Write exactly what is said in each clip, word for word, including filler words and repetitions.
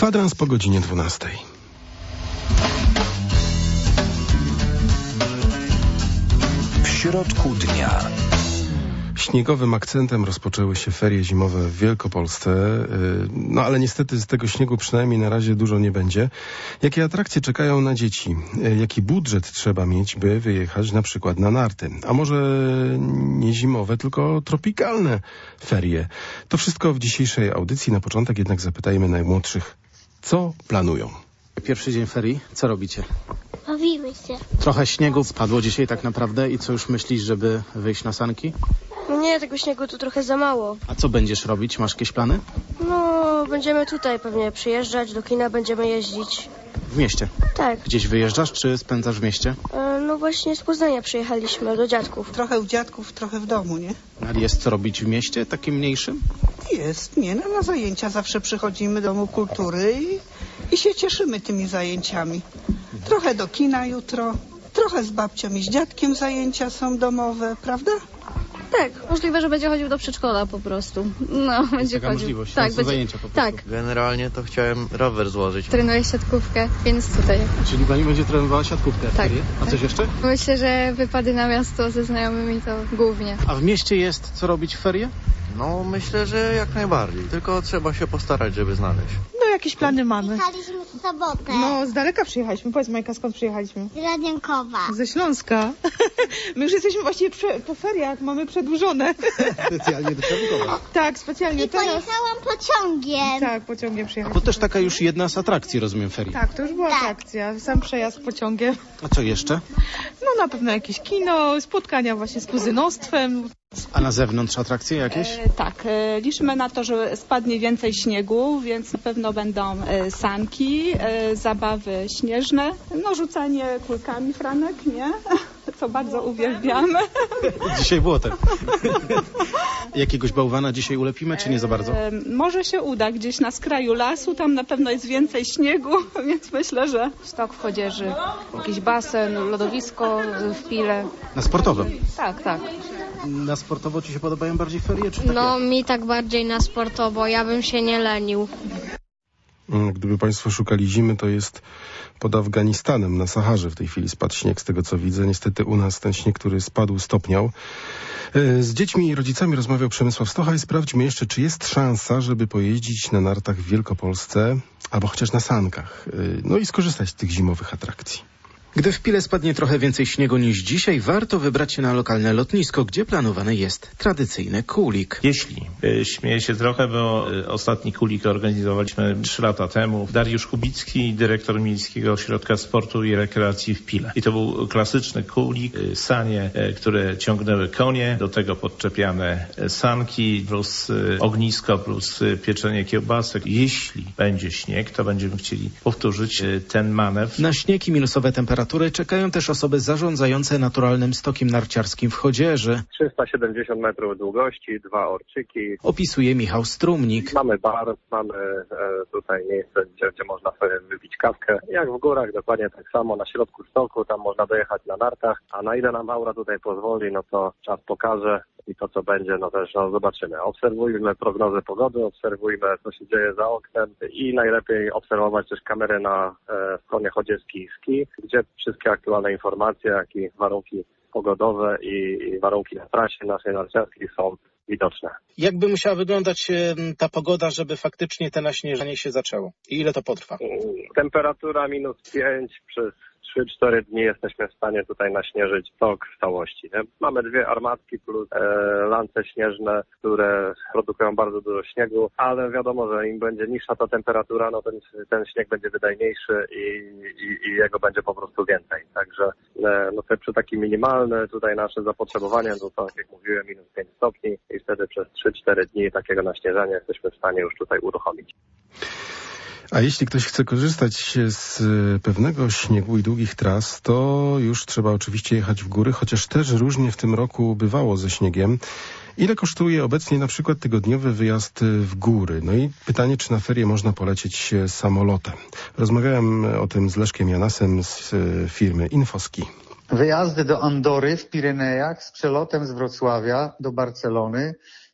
Kwadrans po godzinie dwunastej. W środku dnia. Śniegowym akcentem rozpoczęły się ferie zimowe w Wielkopolsce, no ale niestety z tego śniegu przynajmniej na razie dużo nie będzie. Jakie atrakcje czekają na dzieci? Jaki budżet trzeba mieć, by wyjechać na przykład na narty? A może nie zimowe, tylko tropikalne ferie? To wszystko w dzisiejszej audycji. Na początek jednak zapytajmy najmłodszych, co planują. Pierwszy dzień ferii, co robicie? Bawimy się. Trochę śniegu spadło dzisiaj tak naprawdę i co już myślisz, żeby wyjść na sanki? No nie, tego śniegu tu trochę za mało. A co będziesz robić? Masz jakieś plany? No, będziemy tutaj pewnie przyjeżdżać, do kina będziemy jeździć. W mieście? Tak. Gdzieś wyjeżdżasz, czy spędzasz w mieście? E, no właśnie z Poznania przyjechaliśmy do dziadków. Trochę u dziadków, trochę w domu, nie? Ale jest co robić w mieście, takim mniejszym? Jest, nie, no na zajęcia zawsze przychodzimy do Domu Kultury i, i się cieszymy tymi zajęciami. Trochę do kina jutro, trochę z babcią i z dziadkiem zajęcia są domowe, prawda? Tak, możliwe, że będzie chodził do przedszkola po prostu. No, będzie taka chodził. możliwość, tak, są będzie... zajęcia po prostu. Tak. Generalnie to chciałem rower złożyć. Trenuję siatkówkę, więc tutaj. Czyli pani będzie trenowała siatkówkę? Tak. A coś jeszcze? Myślę, że wypady na miasto ze znajomymi to głównie. A w mieście jest co robić w ferie? No myślę, że jak najbardziej. Tylko trzeba się postarać, żeby znaleźć. No jakieś plany mamy. Jechaliśmy w sobotę. No z daleka przyjechaliśmy. Powiedz Majka, skąd przyjechaliśmy? Z Radziankowa. Ze Śląska. My już jesteśmy właściwie prze, po feriach, mamy przedłużone. Specjalnie do Czarnkowa. Tak, specjalnie I teraz. pojechałam pociągiem. Tak, pociągiem To przyjechaliśmy. też taka już jedna z atrakcji, rozumiem, ferii. Tak, to już była Tak. atrakcja. Sam przejazd pociągiem. A co jeszcze? No na pewno jakieś kino, spotkania właśnie z kuzynostwem. A na zewnątrz atrakcje jakieś? E, tak, e, liczymy na to, że spadnie więcej śniegu, więc na pewno będą e, sanki, e, zabawy śnieżne, no rzucanie kulkami, Franek, nie? Co bardzo uwielbiamy. Dzisiaj było tak. Jakiegoś bałwana dzisiaj ulepimy, czy nie za bardzo? E, może się uda gdzieś na skraju lasu, tam na pewno jest więcej śniegu, więc myślę, że... Stok w Chodzieży, jakiś basen, lodowisko w Pile. Na sportowym? Tak, tak. Na sportowo ci się podobają bardziej ferie, czy takie? No mi tak bardziej na sportowo, ja bym się nie lenił. Gdyby państwo szukali zimy, to jest pod Afganistanem, na Saharze w tej chwili spadł śnieg, z tego co widzę. Niestety u nas ten śnieg, który spadł, stopniał. Z dziećmi i rodzicami rozmawiał Przemysław Stocha i sprawdźmy jeszcze, czy jest szansa, żeby pojeździć na nartach w Wielkopolsce, albo chociaż na sankach, no i skorzystać z tych zimowych atrakcji. Gdy w Pile spadnie trochę więcej śniegu niż dzisiaj, warto wybrać się na lokalne lotnisko, gdzie planowany jest tradycyjny kulik. Jeśli, y, śmieję się trochę, bo y, ostatni kulik organizowaliśmy trzy lata temu. Dariusz Kubicki, dyrektor Miejskiego Ośrodka Sportu i Rekreacji w Pile. I to był klasyczny kulik, y, sanie, y, które ciągnęły konie, do tego podczepiane y, sanki, plus y, ognisko, plus y, pieczenie kiełbasek. Jeśli będzie śnieg, to będziemy chcieli powtórzyć y, ten manewr. Na śnieg i minusowe temperatury czekają też osoby zarządzające naturalnym stokiem narciarskim w Chodzieży. trzysta siedemdziesiąt metrów długości, dwa orczyki. Opisuje Michał Strumnik. Mamy bar, mamy e, tutaj miejsce, gdzie, gdzie można sobie wypić kawkę. Jak w górach, dokładnie tak samo, na środku stoku, tam można dojechać na nartach. A na ile nam aura tutaj pozwoli, no to czas pokaże. I to, co będzie, no też no, zobaczymy. Obserwujmy prognozę pogody, obserwujmy, co się dzieje za oknem i najlepiej obserwować też kamery na e, stronie Chodzieski Ski, gdzie wszystkie aktualne informacje, jak i warunki pogodowe i, i warunki na trasie naszej narciarskiej są widoczne. Jak by musiała wyglądać e, ta pogoda, żeby faktycznie te naśnieżenie się zaczęło? I ile to potrwa? Temperatura minus pięć przez trzy cztery dni jesteśmy w stanie tutaj naśnieżyć stok w całości. Nie? Mamy dwie armatki plus e, lance śnieżne, które produkują bardzo dużo śniegu, ale wiadomo, że im będzie niższa ta temperatura, no ten, ten śnieg będzie wydajniejszy i, i, i jego będzie po prostu więcej. Także e, no te przy takim minimalne tutaj nasze zapotrzebowanie, no to jak mówiłem, minus pięć stopni i wtedy przez trzy cztery dni takiego naśnieżania jesteśmy w stanie już tutaj uruchomić. A jeśli ktoś chce korzystać z pewnego śniegu i długich tras, to już trzeba oczywiście jechać w góry, chociaż też różnie w tym roku bywało ze śniegiem. Ile kosztuje obecnie na przykład tygodniowy wyjazd w góry? No i pytanie, czy na ferie można polecieć samolotem. Rozmawiałem o tym z Leszkiem Janasem z firmy Infoski. Wyjazdy do Andory w Pirenejach z przelotem z Wrocławia do Barcelony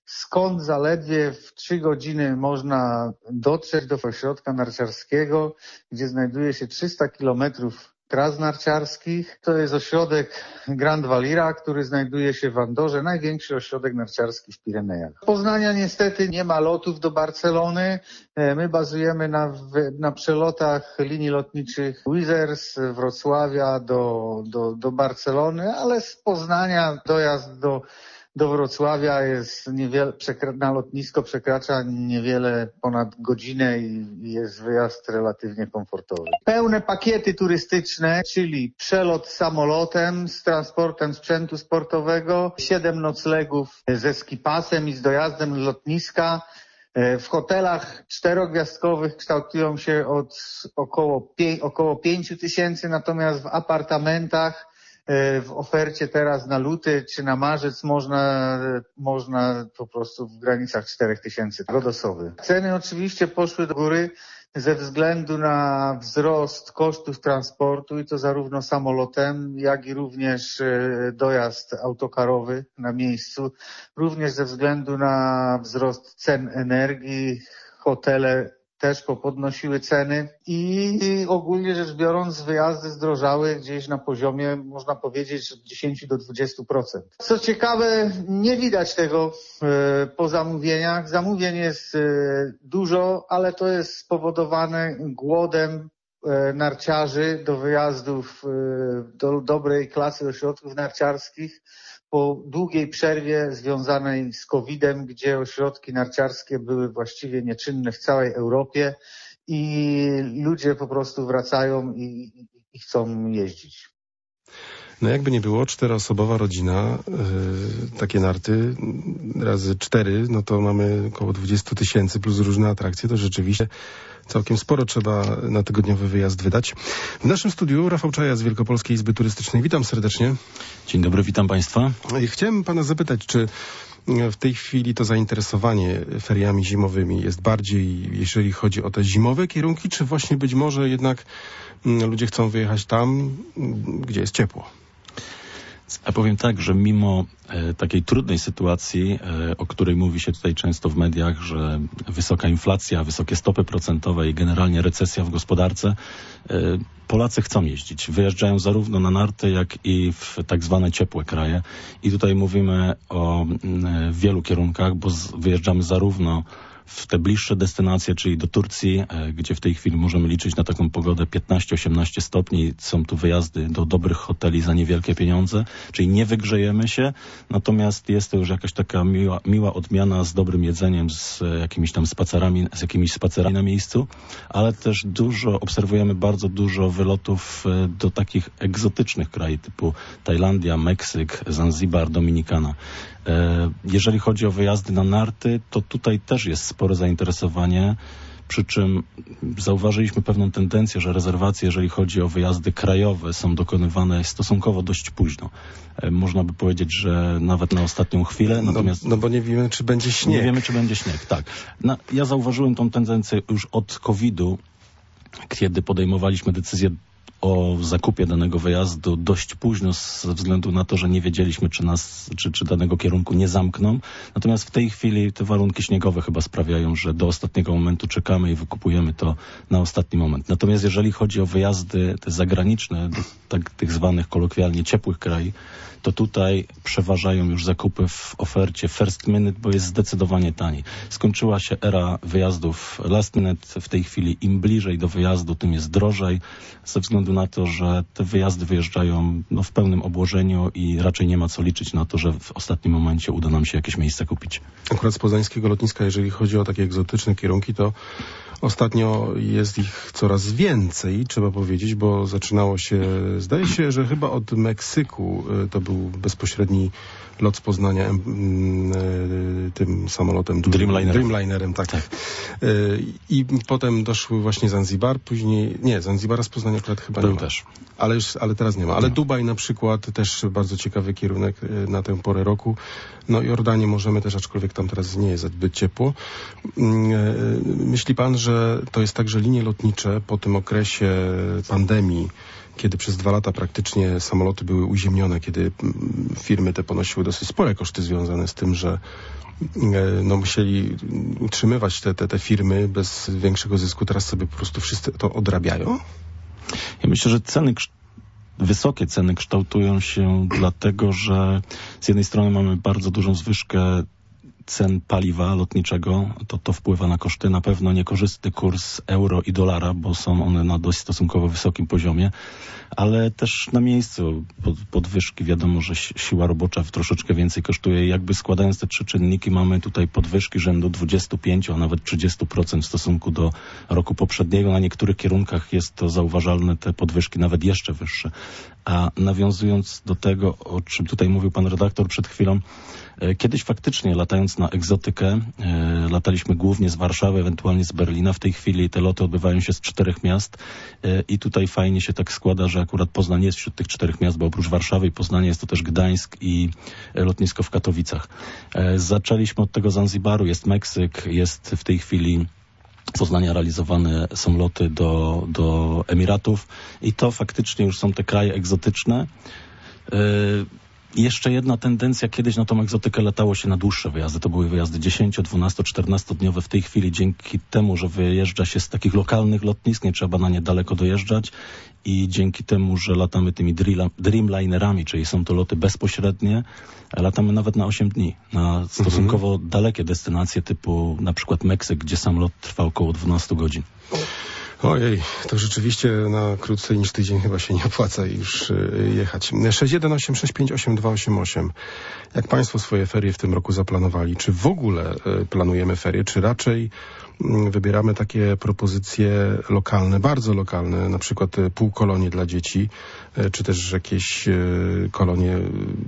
skąd zaledwie w trzy godziny można dotrzeć do ośrodka narciarskiego, gdzie znajduje się trzysta kilometrów tras narciarskich. To jest ośrodek Grand Valira, który znajduje się w Andorze, największy ośrodek narciarski w Pirenejach. Z Poznania niestety nie ma lotów do Barcelony. My bazujemy na, na przelotach linii lotniczych Wizz Air z Wrocławia do, do, do Barcelony, ale z Poznania dojazd do Do Wrocławia jest niewiele, na lotnisko przekracza niewiele ponad godzinę i jest wyjazd relatywnie komfortowy. Pełne pakiety turystyczne, czyli przelot samolotem z transportem sprzętu sportowego, siedem noclegów ze skipasem i z dojazdem z lotniska. W hotelach czterogwiazdkowych kształtują się od około, około pięciu tysięcy, natomiast w apartamentach w ofercie teraz na luty czy na marzec można, można po prostu w granicach czterech tysięcy godosowych. Ceny oczywiście poszły do góry ze względu na wzrost kosztów transportu i to zarówno samolotem, jak i również dojazd autokarowy na miejscu, również ze względu na wzrost cen energii. Hotele też popodnosiły ceny i ogólnie rzecz biorąc wyjazdy zdrożały gdzieś na poziomie, można powiedzieć, od dziesięć do dwudziestu procent. Co ciekawe, nie widać tego e, po zamówieniach. Zamówień jest e, dużo, ale to jest spowodowane głodem e, narciarzy do wyjazdów e, do dobrej klasy ośrodków narciarskich. Po długiej przerwie związanej z kowidem, gdzie ośrodki narciarskie były właściwie nieczynne w całej Europie i ludzie po prostu wracają i, i chcą jeździć. No jakby nie było, czteroosobowa rodzina, yy, takie narty razy cztery, no to mamy około dwadzieścia tysięcy plus różne atrakcje, to rzeczywiście całkiem sporo trzeba na tygodniowy wyjazd wydać. W naszym studiu Rafał Czaja z Wielkopolskiej Izby Turystycznej. Witam serdecznie. Dzień dobry, witam Państwa. I chciałem Pana zapytać, czy w tej chwili to zainteresowanie feriami zimowymi jest bardziej, jeżeli chodzi o te zimowe kierunki, czy właśnie być może jednak ludzie chcą wyjechać tam, gdzie jest ciepło? Ja powiem tak, że mimo e, takiej trudnej sytuacji, e, o której mówi się tutaj często w mediach, że wysoka inflacja, wysokie stopy procentowe i generalnie recesja w gospodarce, e, Polacy chcą jeździć. Wyjeżdżają zarówno na narty, jak i w tak zwane ciepłe kraje. I tutaj mówimy o e, wielu kierunkach, bo z, wyjeżdżamy zarówno w te bliższe destynacje, czyli do Turcji, gdzie w tej chwili możemy liczyć na taką pogodę piętnaście osiemnaście stopni. Są tu wyjazdy do dobrych hoteli za niewielkie pieniądze, czyli nie wygrzejemy się, natomiast jest to już jakaś taka miła, miła odmiana z dobrym jedzeniem, z jakimiś tam spacerami, z jakimiś spacerami na miejscu, ale też dużo, obserwujemy bardzo dużo wylotów do takich egzotycznych krajów typu Tajlandia, Meksyk, Zanzibar, Dominikana. Jeżeli chodzi o wyjazdy na narty, to tutaj też jest spore zainteresowanie, przy czym zauważyliśmy pewną tendencję, że rezerwacje, jeżeli chodzi o wyjazdy krajowe, są dokonywane stosunkowo dość późno. Można by powiedzieć, że nawet na ostatnią chwilę. Natomiast no, no bo nie wiemy, czy będzie śnieg. Nie wiemy, czy będzie śnieg, tak. No, ja zauważyłem tą tendencję już od kowida, kiedy podejmowaliśmy decyzję o zakupie danego wyjazdu dość późno ze względu na to, że nie wiedzieliśmy, czy nas, czy, czy danego kierunku nie zamkną. Natomiast w tej chwili te warunki śniegowe chyba sprawiają, że do ostatniego momentu czekamy i wykupujemy to na ostatni moment. Natomiast jeżeli chodzi o wyjazdy te zagraniczne, do tak, tych zwanych kolokwialnie ciepłych krajów, to tutaj przeważają już zakupy w ofercie first minute, bo jest zdecydowanie taniej. Skończyła się era wyjazdów last minute. W tej chwili im bliżej do wyjazdu, tym jest drożej, ze względu na to, że te wyjazdy wyjeżdżają no, w pełnym obłożeniu i raczej nie ma co liczyć na to, że w ostatnim momencie uda nam się jakieś miejsce kupić. Akurat z poznańskiego lotniska, jeżeli chodzi o takie egzotyczne kierunki, to ostatnio jest ich coraz więcej, trzeba powiedzieć, bo zaczynało się, zdaje się, że chyba od Meksyku to był bezpośredni lot z Poznania e, tym samolotem Dreamlinerem. Dreamlinerem, tak. tak. E, I potem doszły właśnie Zanzibar, później, nie, Zanzibara z Poznania akurat chyba Był nie ma. też. Ale, już, ale teraz nie ma. Ale Dubaj na przykład też bardzo ciekawy kierunek na tę porę roku. No Jordanię możemy też, aczkolwiek tam teraz nie jest zbyt ciepło. Myśli pan, że to jest tak, że linie lotnicze po tym okresie pandemii, kiedy przez dwa lata praktycznie samoloty były uziemione, kiedy firmy te ponosiły dosyć spore koszty związane z tym, że no, musieli utrzymywać te, te, te firmy bez większego zysku. Teraz sobie po prostu wszyscy to odrabiają? Ja myślę, że ceny wysokie ceny kształtują się dlatego, że z jednej strony mamy bardzo dużą zwyżkę cen paliwa lotniczego, to to wpływa na koszty. Na pewno niekorzystny kurs euro i dolara, bo są one na dość stosunkowo wysokim poziomie, ale też na miejscu pod, podwyżki. Wiadomo, że siła robocza troszeczkę więcej kosztuje. Jakby składając te trzy czynniki, mamy tutaj podwyżki rzędu dwadzieścia pięć, a nawet trzydzieści procent w stosunku do roku poprzedniego. Na niektórych kierunkach jest to zauważalne, te podwyżki nawet jeszcze wyższe. A nawiązując do tego, o czym tutaj mówił pan redaktor przed chwilą, kiedyś faktycznie latając na egzotykę, e, lataliśmy głównie z Warszawy, ewentualnie z Berlina. W tej chwili te loty odbywają się z czterech miast e, i tutaj fajnie się tak składa, że akurat Poznań jest wśród tych czterech miast, bo oprócz Warszawy i Poznania jest to też Gdańsk i e, lotnisko w Katowicach. E, zaczęliśmy od tego Zanzibaru, jest Meksyk, jest w tej chwili z Poznania realizowane są loty do, do Emiratów i to faktycznie już są te kraje egzotyczne. E, Jeszcze jedna tendencja, kiedyś na tą egzotykę latało się na dłuższe wyjazdy. To były wyjazdy dziesięcio, dwunasto, czternastodniowe. W tej chwili dzięki temu, że wyjeżdża się z takich lokalnych lotnisk, nie trzeba na nie daleko dojeżdżać i dzięki temu, że latamy tymi Dreamlinerami, czyli są to loty bezpośrednie, latamy nawet na osiem dni. Na stosunkowo mhm. dalekie destynacje typu na przykład Meksyk, gdzie sam lot trwa około dwanaście godzin. Ojej, to rzeczywiście na krócej niż tydzień chyba się nie opłaca już y, jechać. sześć jeden osiem sześć pięć osiem dwa osiem osiem. Jak państwo swoje ferie w tym roku zaplanowali? Czy w ogóle y, planujemy ferie, czy raczej y, wybieramy takie propozycje lokalne, bardzo lokalne, na przykład y, półkolonie dla dzieci, y, czy też jakieś y, kolonie,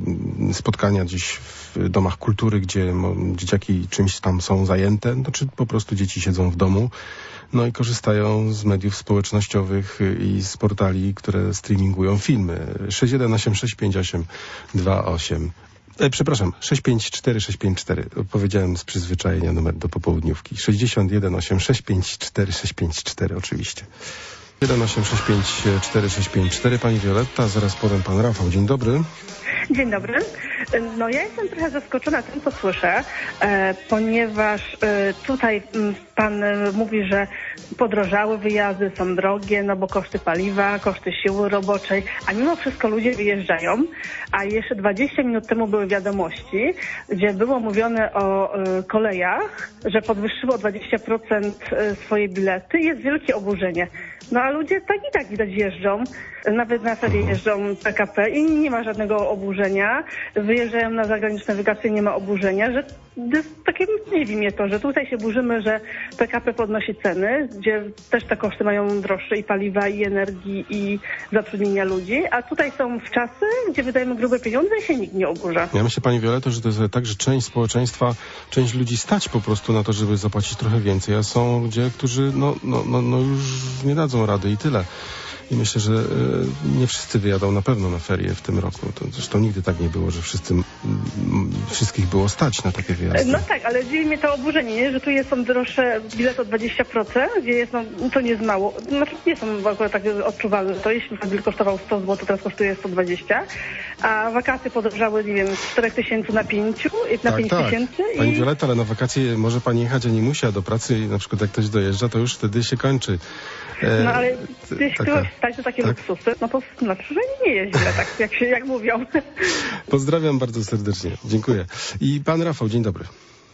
y, spotkania gdzieś w domach kultury, gdzie mo, dzieciaki czymś tam są zajęte, no, czy po prostu dzieci siedzą w domu, no i korzystają z mediów społecznościowych i z portali, które streamingują filmy. sześć jeden osiem sześć pięć osiem dwa osiem. E, przepraszam, sześć pięć cztery sześć pięć cztery. Powiedziałem z przyzwyczajenia numer do popołudniówki. sześćdziesiąt jeden osiem sześć pięć cztery sześć pięć cztery oczywiście. jeden osiem sześć pięć cztery sześć pięć cztery. Pani Wioletta, zaraz potem pan Rafał. Dzień dobry. Dzień dobry. No ja jestem trochę zaskoczona tym, co słyszę, e, ponieważ e, tutaj m, pan e, mówi, że podrożały wyjazdy, są drogie, no bo koszty paliwa, koszty siły roboczej, a mimo wszystko ludzie wyjeżdżają, a jeszcze dwadzieścia minut temu były wiadomości, gdzie było mówione o e, kolejach, że podwyższyło o dwadzieścia procent swoje bilety i jest wielkie oburzenie. No a ludzie tak i tak widać jeżdżą, nawet na ferie jeżdżą P K P i nie ma żadnego oburzenia. Wyjeżdżają na zagraniczne wakacje, nie ma oburzenia, że takie dziwi mnie to, że tutaj się burzymy, że P K P podnosi ceny, gdzie też te koszty mają droższe i paliwa, i energii, i zatrudnienia ludzi, a tutaj są w czasy, gdzie wydajemy grube pieniądze i się nikt nie oburza. Ja myślę, pani Violetto, że to jest tak, że część społeczeństwa, część ludzi stać po prostu na to, żeby zapłacić trochę więcej, a są ludzie, którzy no, no, no, no już nie dadzą rady i tyle. I myślę, że y, nie wszyscy wyjadą na pewno na ferie w tym roku. To zresztą nigdy tak nie było, że wszyscy, m, wszystkich było stać na takie wyjazdy. No tak, ale dziwi mnie to oburzenie, nie? Że tu jest, są droższe bilety o dwadzieścia procent, gdzie jest, no to nie jest mało. Znaczy nie są akurat tak odczuwalne. To jeśli bilet kosztował sto złotych, teraz kosztuje sto dwadzieścia, a wakacje podrożały, nie wiem, z czterech tysięcy na pięciu, na tak, pięć tak. tysięcy. Pani i... Violetta, ale na wakacje może pani jechać, a nie musi, a do pracy na przykład jak ktoś dojeżdża, to już wtedy się kończy. No ale jeśli ktoś stać na takie tak? luksusy, no to znaczy, że nie jest źle, tak jak się jak mówią. Pozdrawiam bardzo serdecznie. Dziękuję. I pan Rafał, dzień dobry.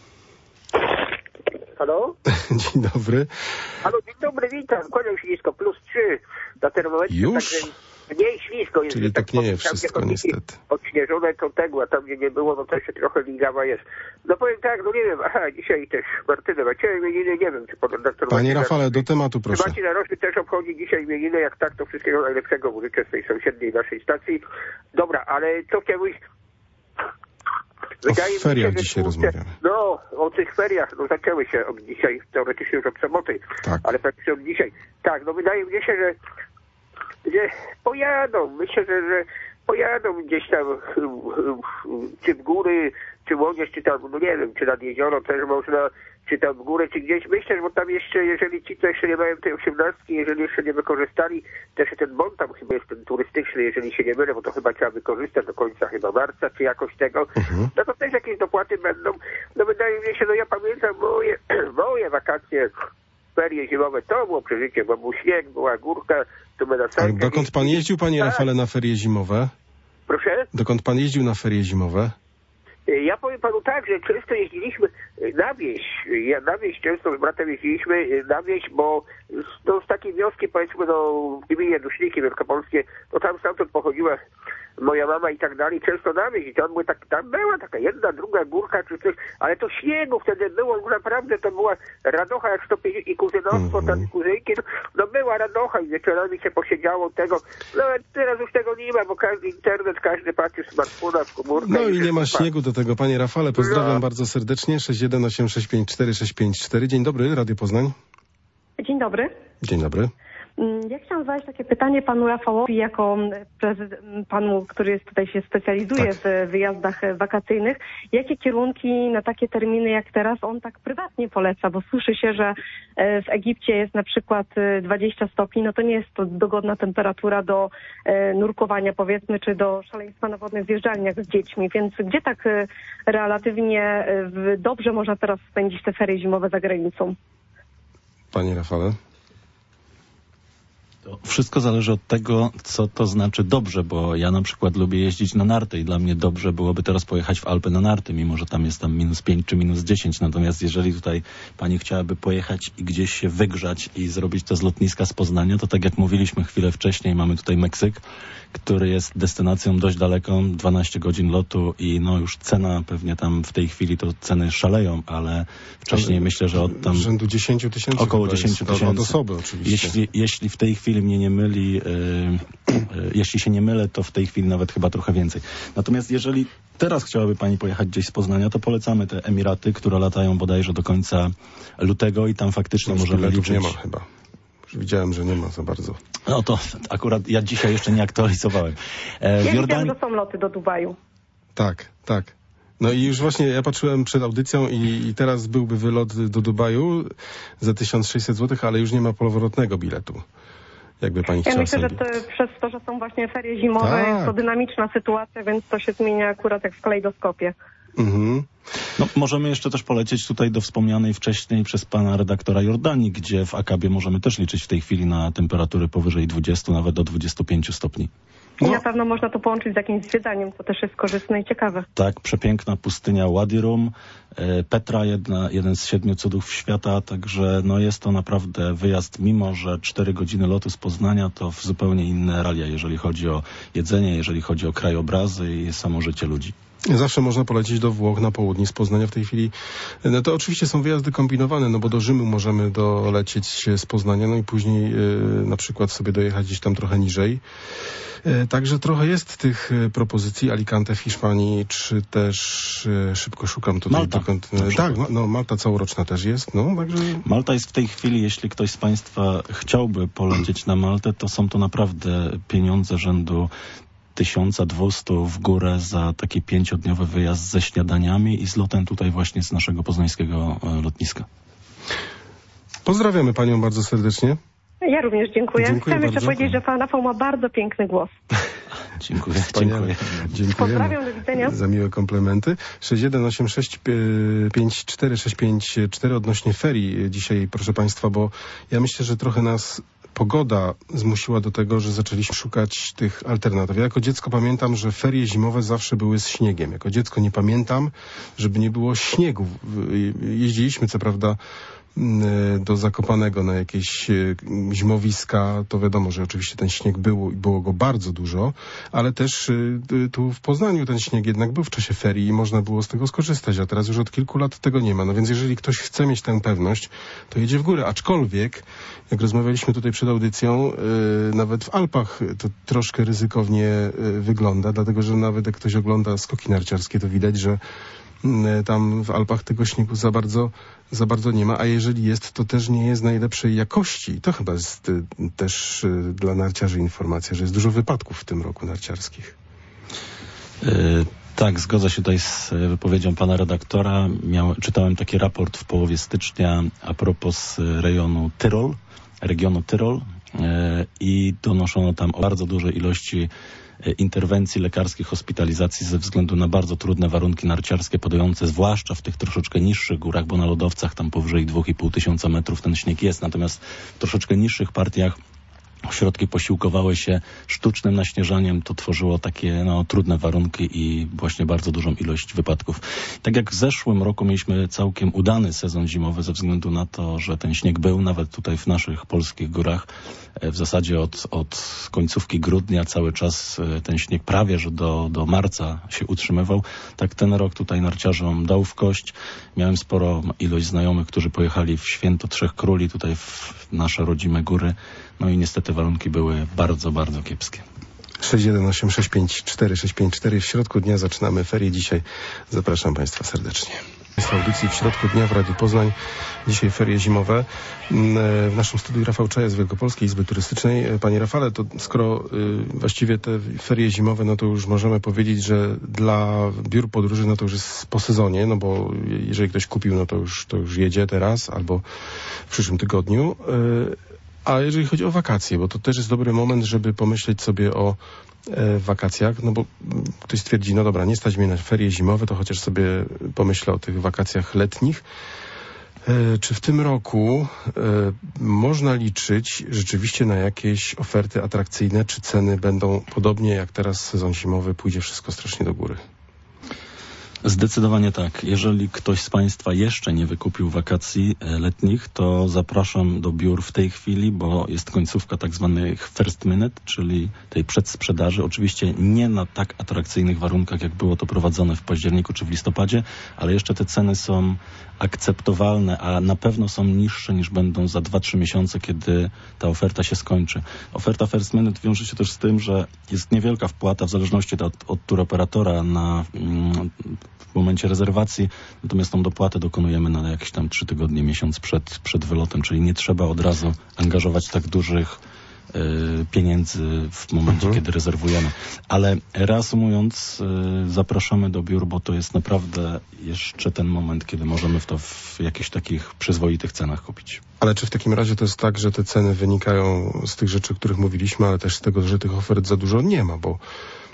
Halo? Dzień dobry. Halo, dzień dobry, witam. Kłaniam ślisko, plus trzy na termometrze. Już? Także mniej ślisko jest. Czyli tak nie jest wszystko, niestety. Odśnieżone to tego, a tam gdzie nie było, no to jeszcze trochę ligawa jest. No powiem tak, no nie wiem, aha, dzisiaj też Martyna Macie imieniny, nie wiem, czy pan redaktor... Panie Rafale, do tematu proszę. Czy Maciej Narożny też obchodzi dzisiaj imieniny, jak tak, to wszystkiego najlepszego mu życzę z tej sąsiedniej naszej stacji. Dobra, ale co chciałbyś... Wydaje o feriach mi się, dzisiaj rozmawiamy. No, o tych feriach, no zaczęły się od dzisiaj, teoretycznie już od soboty, tak. Ale praktycznie od dzisiaj. Tak, no wydaje mi się, że, że pojadą, myślę, że, że pojadą gdzieś tam, czy w góry, czy w Łódź, czy tam, no nie wiem, czy nad jezioro też można, czy tam w górę, czy gdzieś. Myślę, bo tam jeszcze, jeżeli ci, co jeszcze nie mają tej osiemnastki, jeżeli jeszcze nie wykorzystali, też ten bon tam chyba jest ten turystyczny, jeżeli się nie mylę, bo to chyba trzeba wykorzystać do końca chyba marca, czy jakoś tego, mhm. no to też jakieś dopłaty będą. No wydaje mi się, no ja pamiętam moje, moje wakacje, ferie zimowe, to było przeżycie, bo był śnieg, była górka, tu my na A dokąd pan jeździł, panie tak. Rafale, na ferie zimowe? Proszę? Dokąd pan jeździł na ferie zimowe? Ja powiem panu tak, że często jeździliśmy na wieś. Ja na wieś często z bratem jeździliśmy na wieś, bo no, z takiej wioski, powiedzmy, no, w gminie Duśniki Wielkopolskie, to tam stamtąd pochodziła moja mama i tak dalej, często na wieś. I tam, były tak, tam była taka jedna, druga górka czy coś, ale to śniegu wtedy było, naprawdę to była radocha jak sto pięćdziesiąt i kuzynostwo, mm-hmm. tam kuzynki, no była radocha i wieczorami się posiedziało tego. No teraz już tego nie ma, bo każdy internet, każdy patrzy w smartfona, w komórkę. No i nie ma śniegu do tego. Panie Rafale, pozdrawiam no. bardzo serdecznie. sześć jeden osiem sześć pięć cztery sześć pięć cztery. Dzień dobry, Radio Poznań. Dzień dobry. Dzień dobry. Ja chciałam zadać takie pytanie panu Rafałowi, jako panu, który jest, tutaj się specjalizuje tak. w wyjazdach wakacyjnych. Jakie kierunki na takie terminy jak teraz on tak prywatnie poleca? Bo słyszy się, że w Egipcie jest na przykład dwadzieścia stopni, no to nie jest to dogodna temperatura do nurkowania, powiedzmy, czy do szaleństwa na wodnych zjeżdżalniach z dziećmi. Więc gdzie tak relatywnie dobrze można teraz spędzić te ferie zimowe za granicą? Panie Rafale? To wszystko zależy od tego, co to znaczy dobrze, bo ja na przykład lubię jeździć na narty i dla mnie dobrze byłoby teraz pojechać w Alpy na narty, mimo że tam jest tam minus pięć czy minus dziesięć. Natomiast jeżeli tutaj pani chciałaby pojechać i gdzieś się wygrzać i zrobić to z lotniska z Poznania, to tak jak mówiliśmy chwilę wcześniej, mamy tutaj Meksyk, który jest destynacją dość daleką, dwanaście godzin lotu i no już cena pewnie tam w tej chwili to ceny szaleją, ale wcześniej ale myślę, że od tam... rzędu dziesięć tysięcy. Około dziesięć tysięcy. Od osoby oczywiście. Jeśli, jeśli w tej chwili mnie nie myli, yy, yy, jeśli się nie mylę, to w tej chwili nawet chyba trochę więcej. Natomiast jeżeli teraz chciałaby pani pojechać gdzieś z Poznania, to polecamy te Emiraty, które latają bodajże do końca lutego i tam faktycznie no, możemy liczyć... nie ma chyba. Widziałem, że nie ma za bardzo. No to akurat ja dzisiaj jeszcze nie aktualizowałem. E, ja Jordanii... widziałem, że są loty do Dubaju. Tak, tak. No i już właśnie ja patrzyłem przed audycją i, i teraz byłby wylot do Dubaju za tysiąc sześćset złotych, ale już nie ma powrotnego biletu. Jakby pani chciała Ja myślę, sobie... że to, przez to, że są właśnie ferie zimowe, tak. jest to dynamiczna sytuacja, więc to się zmienia akurat jak w kalejdoskopie. Mhm. No, możemy jeszcze też polecieć tutaj do wspomnianej wcześniej przez pana redaktora Jordanii, gdzie w Akabie możemy też liczyć w tej chwili na temperatury powyżej dwudziestu, nawet do dwudziestu pięciu stopni. I no. na pewno można to połączyć z jakimś zwiedzeniem, co też jest korzystne i ciekawe. Tak, przepiękna pustynia Wadi Rum, Petra, jedna, jeden z siedmiu cudów świata, także no jest to naprawdę wyjazd, mimo że cztery godziny lotu z Poznania, to w zupełnie inne realia, jeżeli chodzi o jedzenie, jeżeli chodzi o krajobrazy i samo życie ludzi. Zawsze można polecieć do Włoch na południe z Poznania w tej chwili. No to oczywiście są wyjazdy kombinowane, no bo do Rzymu możemy dolecieć z Poznania, no i później yy, na przykład sobie dojechać gdzieś tam trochę niżej. Yy, także trochę jest tych yy, propozycji. Alicante w Hiszpanii, czy też yy, szybko szukam tutaj. Malta. Dokąd, yy, tak, no, no Malta całoroczna też jest. No, także... Malta jest w tej chwili, jeśli ktoś z państwa chciałby polecieć na Maltę, to są to naprawdę pieniądze rzędu tysiąc dwieście w górę za taki pięciodniowy wyjazd ze śniadaniami i z lotem tutaj właśnie z naszego poznańskiego lotniska. Pozdrawiamy panią bardzo serdecznie. Ja również dziękuję. Dziękuję Chciałam jeszcze bardzo. powiedzieć, że pan Rafał ma bardzo piękny głos. Dziękuję. Dziękuję. Dziękujemy Pozdrawiam, do widzenia. Za miłe komplementy. sześć jeden osiem sześć pięć cztery sześć pięć cztery odnośnie ferii dzisiaj, proszę państwa, bo ja myślę, że trochę nas pogoda zmusiła do tego, że zaczęliśmy szukać tych alternatyw. Ja jako dziecko pamiętam, że ferie zimowe zawsze były z śniegiem. Jako dziecko nie pamiętam, żeby nie było śniegu. Jeździliśmy, co prawda, do Zakopanego na jakieś zimowiska, to wiadomo, że oczywiście ten śnieg był i było go bardzo dużo, ale też tu w Poznaniu ten śnieg jednak był w czasie ferii i można było z tego skorzystać, a teraz już od kilku lat tego nie ma. No więc jeżeli ktoś chce mieć tę pewność, to jedzie w górę. Aczkolwiek, jak rozmawialiśmy tutaj przed audycją, nawet w Alpach to troszkę ryzykownie wygląda, dlatego że nawet jak ktoś ogląda skoki narciarskie, to widać, że tam w Alpach tego śniegu za bardzo, za bardzo nie ma, a jeżeli jest, to też nie jest najlepszej jakości. To chyba jest y, też y, dla narciarzy informacja, że jest dużo wypadków w tym roku narciarskich. Yy, Tak, zgodzę się tutaj z wypowiedzią pana redaktora. Miał, czytałem taki raport w połowie stycznia a propos rejonu Tyrol, regionu Tyrol e, i donoszono tam o bardzo dużej ilości interwencji lekarskich, hospitalizacji ze względu na bardzo trudne warunki narciarskie padające, zwłaszcza w tych troszeczkę niższych górach, bo na lodowcach tam powyżej dwa i pół tysiąca metrów ten śnieg jest, natomiast w troszeczkę niższych partiach ośrodki posiłkowały się sztucznym naśnieżaniem, to tworzyło takie no, trudne warunki i właśnie bardzo dużą ilość wypadków. Tak jak w zeszłym roku mieliśmy całkiem udany sezon zimowy ze względu na to, że ten śnieg był nawet tutaj w naszych polskich górach. W zasadzie od, od końcówki grudnia cały czas ten śnieg prawie, że do, do marca się utrzymywał. Tak ten rok tutaj narciarzom dał w kość. Miałem sporo ilość znajomych, którzy pojechali w święto Trzech Króli tutaj w nasze rodzime góry. No i niestety warunki były bardzo, bardzo kiepskie. sześć jeden osiem sześć pięć cztery sześć pięć cztery. W środku dnia zaczynamy ferię dzisiaj. Zapraszam Państwa serdecznie. W audycji w środku dnia w Radiu Poznań. Dzisiaj ferie zimowe. W naszym studiu Rafał Czaja z Wielkopolskiej Izby Turystycznej. Panie Rafale, to skoro y, właściwie te ferie zimowe, no to już możemy powiedzieć, że dla biur podróży, no to już jest po sezonie, no bo jeżeli ktoś kupił, no to już, to już jedzie teraz albo w przyszłym tygodniu. Y, A jeżeli chodzi o wakacje, bo to też jest dobry moment, żeby pomyśleć sobie o e, wakacjach, no bo ktoś stwierdzi, no dobra, nie stać mnie na ferie zimowe, to chociaż sobie pomyślę o tych wakacjach letnich. E, czy w tym roku e, można liczyć rzeczywiście na jakieś oferty atrakcyjne, czy ceny będą podobnie jak teraz sezon zimowy, pójdzie wszystko strasznie do góry? Zdecydowanie tak. Jeżeli ktoś z Państwa jeszcze nie wykupił wakacji letnich, to zapraszam do biur w tej chwili, bo jest końcówka tak zwanych first minute, czyli tej przedsprzedaży. Oczywiście nie na tak atrakcyjnych warunkach, jak było to prowadzone w październiku czy w listopadzie, ale jeszcze te ceny są akceptowalne, a na pewno są niższe niż będą za dwa trzy miesiące, kiedy ta oferta się skończy. Oferta first minute wiąże się też z tym, że jest niewielka wpłata w zależności od, od turoperatora na mm, w momencie rezerwacji, natomiast tą dopłatę dokonujemy na jakieś tam trzy tygodnie, miesiąc przed, przed wylotem, czyli nie trzeba od razu angażować tak dużych y, pieniędzy w momencie, mhm. kiedy rezerwujemy. Ale reasumując, y, zapraszamy do biur, bo to jest naprawdę jeszcze ten moment, kiedy możemy w to w jakichś takich przyzwoitych cenach kupić. Ale czy w takim razie to jest tak, że te ceny wynikają z tych rzeczy, o których mówiliśmy, ale też z tego, że tych ofert za dużo nie ma, bo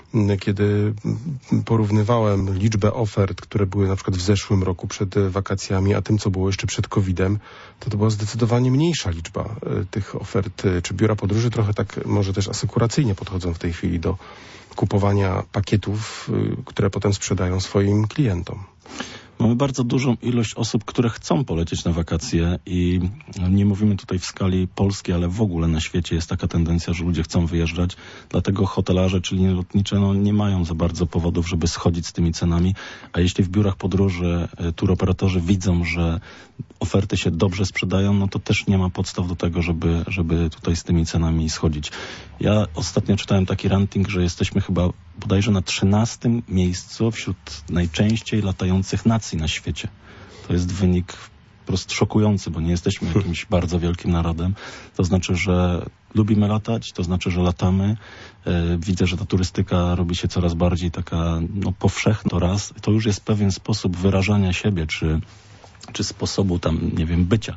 kiedy porównywałem liczbę ofert, które były na przykład w zeszłym roku przed wakacjami, a tym, co było jeszcze przed kowidem, to to była zdecydowanie mniejsza liczba tych ofert. Czy biura podróży trochę tak może też asekuracyjnie podchodzą w tej chwili do kupowania pakietów, które potem sprzedają swoim klientom? Mamy bardzo dużą ilość osób, które chcą polecieć na wakacje i nie mówimy tutaj w skali polskiej, ale w ogóle na świecie jest taka tendencja, że ludzie chcą wyjeżdżać. Dlatego hotelarze czy linie lotnicze no, nie mają za bardzo powodów, żeby schodzić z tymi cenami. A jeśli w biurach podróży turoperatorzy widzą, że oferty się dobrze sprzedają, no to też nie ma podstaw do tego, żeby, żeby tutaj z tymi cenami schodzić. Ja ostatnio czytałem taki ranking, że jesteśmy chyba bodajże na trzynastym miejscu wśród najczęściej latających nacji na świecie. To jest wynik po prostu szokujący, bo nie jesteśmy jakimś bardzo wielkim narodem. To znaczy, że lubimy latać, to znaczy, że latamy. Widzę, że ta turystyka robi się coraz bardziej taka no, powszechna. To raz, to już jest pewien sposób wyrażania siebie, czy, czy sposobu tam, nie wiem, bycia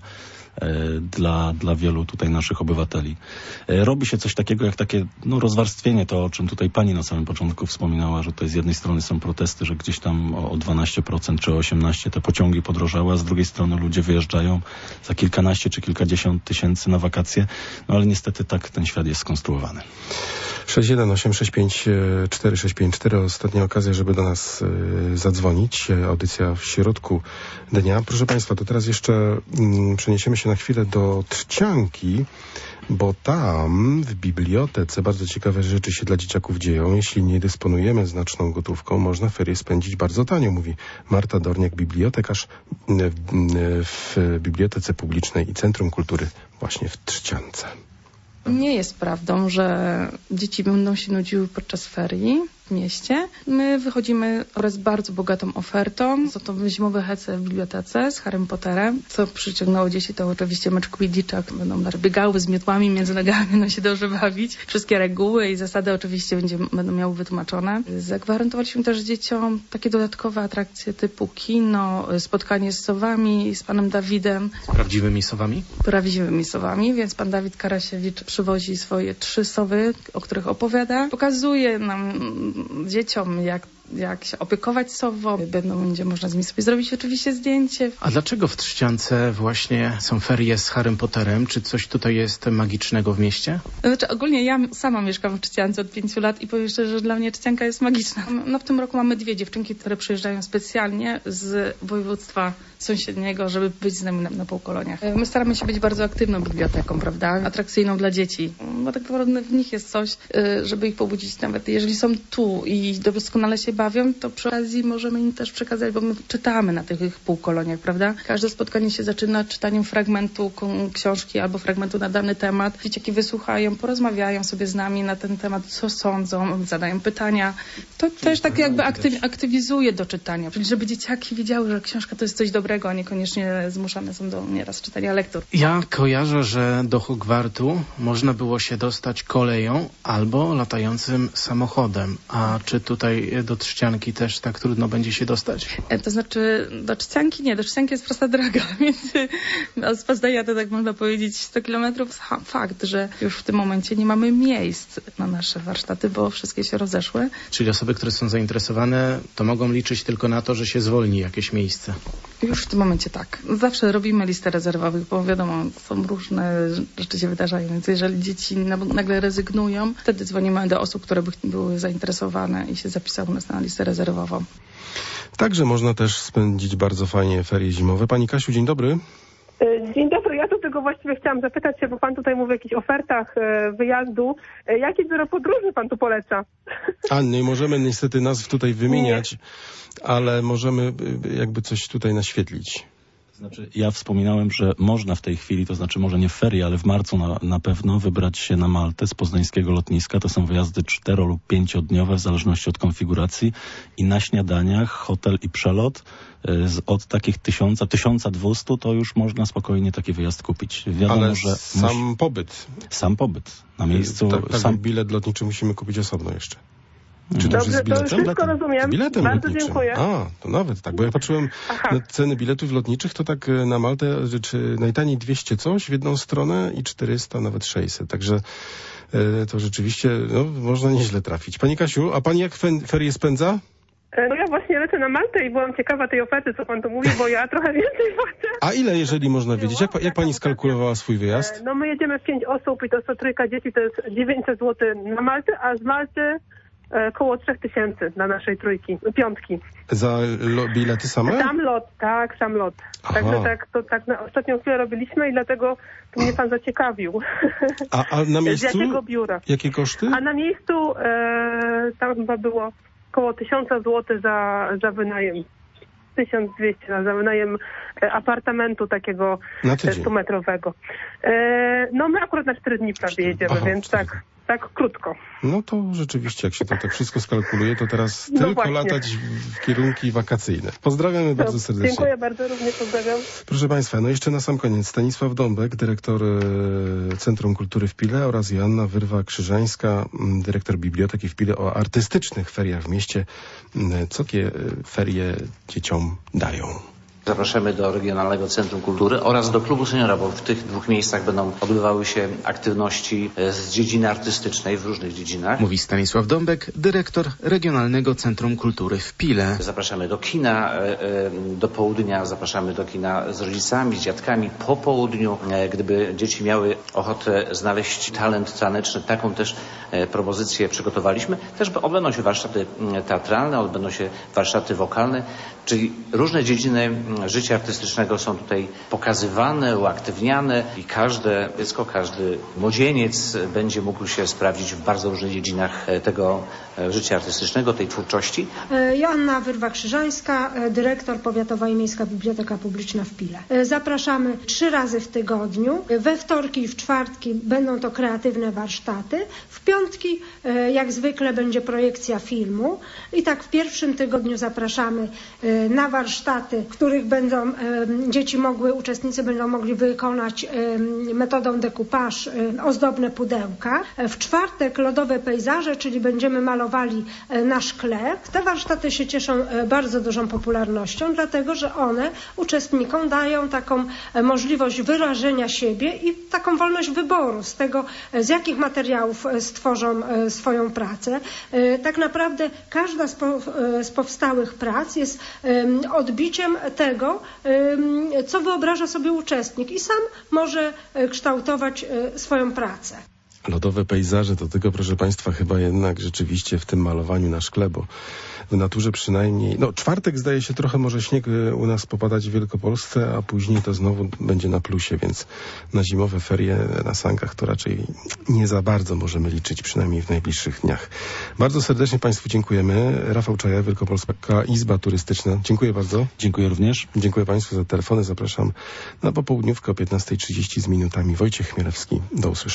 dla, dla wielu tutaj naszych obywateli. Robi się coś takiego jak takie no, rozwarstwienie, to o czym tutaj pani na samym początku wspominała, że to z jednej strony są protesty, że gdzieś tam o dwanaście procent czy o osiemnaście procent te pociągi podrożały, a z drugiej strony ludzie wyjeżdżają za kilkanaście czy kilkadziesiąt tysięcy na wakacje, no ale niestety tak ten świat jest skonstruowany. sześć jeden osiem sześć pięć cztery sześć pięć cztery. Ostatnia okazja, żeby do nas y, zadzwonić. Audycja w środku dnia. Proszę Państwa, to teraz jeszcze y, przeniesiemy się na chwilę do Trzcianki, bo tam w bibliotece bardzo ciekawe rzeczy się dla dzieciaków dzieją. Jeśli nie dysponujemy znaczną gotówką, można ferie spędzić bardzo tanio, mówi Marta Dorniak, bibliotekarz w, w Bibliotece Publicznej i Centrum Kultury właśnie w Trzciance. Nie jest prawdą, że dzieci będą się nudziły podczas ferii. w mieście. My wychodzimy z bardzo bogatą ofertą. Są to zimowe hece w bibliotece z Harrym Potterem. Co przyciągnęło dzieci, to oczywiście mecz Quidditcha. Będą biegały z miotłami między nogami, będą się dobrze bawić. Wszystkie reguły i zasady oczywiście będzie, będą miały wytłumaczone. Zagwarantowaliśmy też dzieciom takie dodatkowe atrakcje typu kino, spotkanie z sowami, z panem Dawidem. Z prawdziwymi sowami? Prawdziwymi sowami, więc pan Dawid Karasiewicz przywozi swoje trzy sowy, o których opowiada. Pokazuje nam, dzieciom, jak jak się opiekować sową. Będą, będzie można z nimi sobie zrobić oczywiście zdjęcie. A dlaczego w Trzciance właśnie są ferie z Harrym Potterem? Czy coś tutaj jest magicznego w mieście? Znaczy ogólnie ja sama mieszkam w Trzciance od pięciu lat i powiem szczerze, że dla mnie Trzcianka jest magiczna. No w tym roku mamy dwie dziewczynki, które przyjeżdżają specjalnie z województwa sąsiedniego, żeby być z nami na, na półkoloniach. My staramy się być bardzo aktywną biblioteką, prawda? Atrakcyjną dla dzieci. Bo tak naprawdę w nich jest coś, żeby ich pobudzić. Nawet jeżeli są tu i doskonale się bawią, to przy okazji możemy im też przekazać, bo my czytamy na tych półkoloniach, prawda? Każde spotkanie się zaczyna czytaniem fragmentu książki albo fragmentu na dany temat. Dzieciaki wysłuchają, porozmawiają sobie z nami na ten temat, co sądzą, zadają pytania. To też tak jakby aktyw, aktywizuje do czytania, czyli żeby dzieciaki wiedziały, że książka to jest coś dobrego, a niekoniecznie zmuszane są do nieraz czytania lektur. Ja kojarzę, że do Hogwartu można było się dostać koleją albo latającym samochodem. A czy tutaj do Trzcianki też tak trudno będzie się dostać? To znaczy do Trzcianki nie, do Trzcianki jest prosta droga, więc z Poznania to tak można powiedzieć sto kilometrów. Fakt, że już w tym momencie nie mamy miejsc na nasze warsztaty, bo wszystkie się rozeszły. Czyli osoby, które są zainteresowane, to mogą liczyć tylko na to, że się zwolni jakieś miejsce. Już w tym momencie tak. Zawsze robimy listę rezerwowych, bo wiadomo, są różne rzeczy się wydarzają, więc jeżeli dzieci nagle rezygnują, wtedy dzwonimy do osób, które by były zainteresowane i się zapisały nas na listę rezerwową. Także można też spędzić bardzo fajnie ferie zimowe. Pani Kasiu, dzień dobry. Dzień dobry, ja do tego właściwie chciałam zapytać się, bo pan tutaj mówi o jakichś ofertach wyjazdu. Jakie biuro podróży pan tu poleca? A nie możemy niestety nazw tutaj wymieniać, nie. Ale możemy jakby coś tutaj naświetlić. Znaczy, ja wspominałem, że można w tej chwili, to znaczy może nie w ferie, ale w marcu na, na pewno wybrać się na Maltę z poznańskiego lotniska. To są wyjazdy cztero- lub pięciodniowe w zależności od konfiguracji i na śniadaniach hotel i przelot z, od takich tysiąca, tysiąca dwustu to już można spokojnie taki wyjazd kupić. Wiadomo, ale że sam musi... pobyt. Sam pobyt. Na miejscu. Tak, tak, sam bilet lotniczy musimy kupić osobno jeszcze. Czy to Dobrze, to już wszystko rozumiem. Biletem Bardzo lotniczym. dziękuję. A, to nawet tak, bo ja patrzyłem Aha. na ceny biletów lotniczych, to tak na Maltę, czy najtaniej dwieście coś w jedną stronę i czterysta, nawet sześćset. Także e, to rzeczywiście no, można nieźle trafić. Pani Kasiu, a pani jak ferie spędza? No ja właśnie lecę na Maltę i byłam ciekawa tej oferty, co pan tu mówi, bo ja trochę więcej płacę. A ile, jeżeli można wiedzieć? Jak, jak pani skalkulowała swój wyjazd? No my jedziemy w pięć osób i to co trójka dzieci to jest dziewięćset złotych na Maltę, a z Malty około trzech tysięcy dla naszej trójki, piątki. Za lo, bilety same? Sam lot, tak, sam lot. Aha. Także tak, to tak na ostatnią chwilę robiliśmy i dlatego tu mnie pan zaciekawił. A, a na miejscu? Z jakiego biura? Jakie koszty? A na miejscu e, tam chyba było około tysiąc złotych za, za wynajem. tysiąc dwieście za wynajem apartamentu takiego stumetrowego. E, no my akurat na cztery dni prawie jedziemy, Aha, więc cztery. tak. Tak krótko. No to rzeczywiście, jak się to tak wszystko skalkuluje, to teraz no tylko właśnie. latać w kierunki wakacyjne. Pozdrawiamy bardzo no, serdecznie. Dziękuję bardzo, również pozdrawiam. Proszę Państwa, no jeszcze na sam koniec Stanisław Dąbek, dyrektor e, Centrum Kultury w Pile oraz Joanna Wyrwa-Krzyżańska, dyrektor Biblioteki w Pile o artystycznych feriach w mieście. Co takie ferie dzieciom dają? Zapraszamy do Regionalnego Centrum Kultury oraz do Klubu Seniora, bo w tych dwóch miejscach będą odbywały się aktywności z dziedziny artystycznej w różnych dziedzinach. Mówi Stanisław Dąbek, dyrektor Regionalnego Centrum Kultury w Pile. Zapraszamy do kina do południa, zapraszamy do kina z rodzicami, z dziadkami po południu. Gdyby dzieci miały ochotę znaleźć talent taneczny, taką też propozycję przygotowaliśmy. Też odbędą się warsztaty teatralne, odbędą się warsztaty wokalne, czyli różne dziedziny życia artystycznego są tutaj pokazywane, uaktywniane i każde dziecko, każdy młodzieniec będzie mógł się sprawdzić w bardzo różnych dziedzinach tego życia artystycznego, tej twórczości. Joanna Wyrwa-Krzyżańska, dyrektor Powiatowa i Miejska Biblioteka Publiczna w Pile. Zapraszamy trzy razy w tygodniu. We wtorki i w czwartki będą to kreatywne warsztaty. W piątki, jak zwykle, będzie projekcja filmu. I tak w pierwszym tygodniu zapraszamy na warsztaty, w których będą dzieci mogły, uczestnicy będą mogli wykonać metodą decoupage ozdobne pudełka. W czwartek lodowe pejzaże, czyli będziemy malowali na szkle. Te warsztaty się cieszą bardzo dużą popularnością, dlatego że one uczestnikom dają taką możliwość wyrażenia siebie i taką wolność wyboru z tego, z jakich materiałów stworzą swoją pracę. Tak naprawdę każda z, po, z powstałych prac jest odbiciem tego, co wyobraża sobie uczestnik i sam może kształtować swoją pracę. Lodowe pejzaże to tylko, proszę Państwa, chyba jednak rzeczywiście w tym malowaniu na szkle, bo w naturze przynajmniej, no czwartek zdaje się trochę może śnieg u nas popadać w Wielkopolsce, a później to znowu będzie na plusie, więc na zimowe ferie na sankach to raczej nie za bardzo możemy liczyć, przynajmniej w najbliższych dniach. Bardzo serdecznie Państwu dziękujemy. Rafał Czaja, Wielkopolska Izba Turystyczna. Dziękuję bardzo. Dziękuję również. Dziękuję Państwu za telefony. Zapraszam na popołudniówkę o piętnasta trzydzieści z minutami. Wojciech Chmielewski. Do usłyszenia.